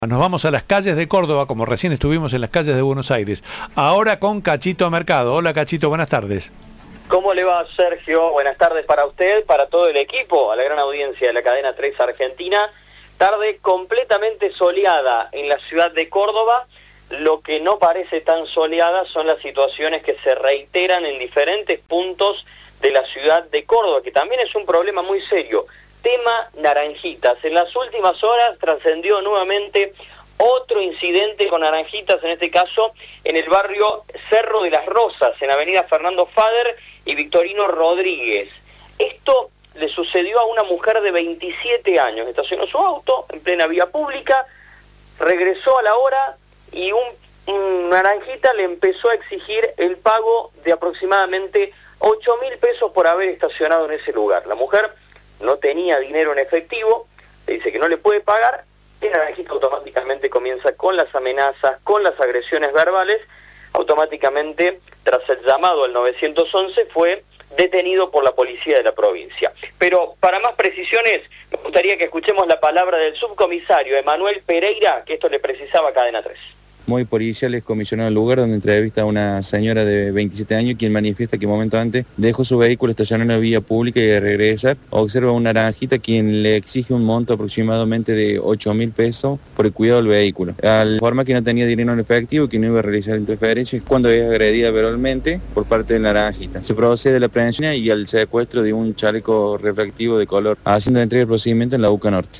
Nos vamos a las calles de Córdoba, como recién estuvimos en las calles de Buenos Aires. Ahora con Cachito Mercado. Hola Cachito, buenas tardes. ¿Cómo le va, Sergio? Buenas tardes para usted, para todo el equipo, a la gran audiencia de la cadena 3 Argentina. Tarde completamente soleada en la ciudad de Córdoba. Lo que no parece tan soleada son las situaciones que se reiteran en diferentes puntos de la ciudad de Córdoba, que también es un problema muy serio. Tema naranjitas. En las últimas horas trascendió nuevamente otro incidente con naranjitas, en este caso en el barrio Cerro de las Rosas, en avenida Fernando Fader y Victorino Rodríguez. Esto le sucedió a una mujer de 27 años. Estacionó su auto en plena vía pública, regresó a la hora y un naranjita le empezó a exigir el pago de aproximadamente 8.000 pesos por haber estacionado en ese lugar. La mujer no tenía dinero en efectivo, le dice que no le puede pagar, y el naranjita automáticamente comienza con las amenazas, con las agresiones verbales. Automáticamente, tras el llamado al 911, fue detenido por la policía de la provincia. Pero para más precisiones, me gustaría que escuchemos la palabra del subcomisario Emanuel Pereira, que esto le precisaba a Cadena 3. Muy policiales comisionado al lugar donde entrevista a una señora de 27 años quien manifiesta que un momento antes dejó su vehículo estacionado en la vía pública y al regresar observa una naranjita quien le exige un monto aproximadamente de 8.000 pesos por el cuidado del vehículo. Al informar que no tenía dinero en efectivo y que no iba a realizar interferencias cuando es agredida verbalmente por parte de la naranjita. Se procede a la aprehensión y al secuestro de un chaleco refractivo de color, haciendo entrega del procedimiento en la UCA Norte.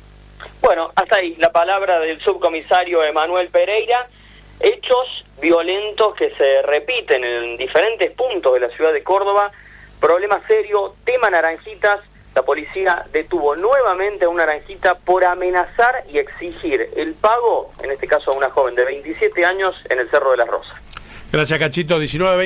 Bueno, hasta ahí la palabra del subcomisario Emanuel Pereira. Hechos violentos que se repiten en diferentes puntos de la ciudad de Córdoba. Problema serio, tema naranjitas. La policía detuvo nuevamente a una naranjita por amenazar y exigir el pago, en este caso a una joven de 27 años, en el Cerro de las Rosas. Gracias Cachito, 19:20.